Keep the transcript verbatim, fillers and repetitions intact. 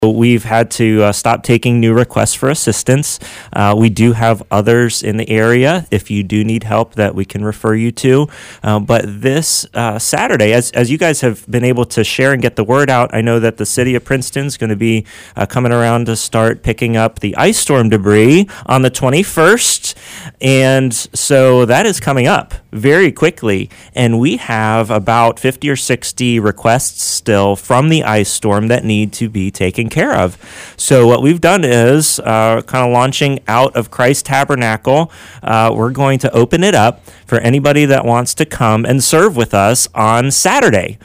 We've had to uh, stop taking new requests for assistance. Uh, we do have others in the area if you do need help that we can refer you to. Uh, but this uh, Saturday, as, as you guys have been able to share and get the word out, I know that the city of Princeton is going to be uh, coming around to start picking up the ice storm debris on the twenty-first. And so that is coming up very quickly. And we have about fifty or sixty requests still from the ice storm that need to be taken care of. So what we've done is uh, kind of launching out of Christ Tabernacle. Uh, we're going to open it up for anybody that wants to come and serve with us on Saturday.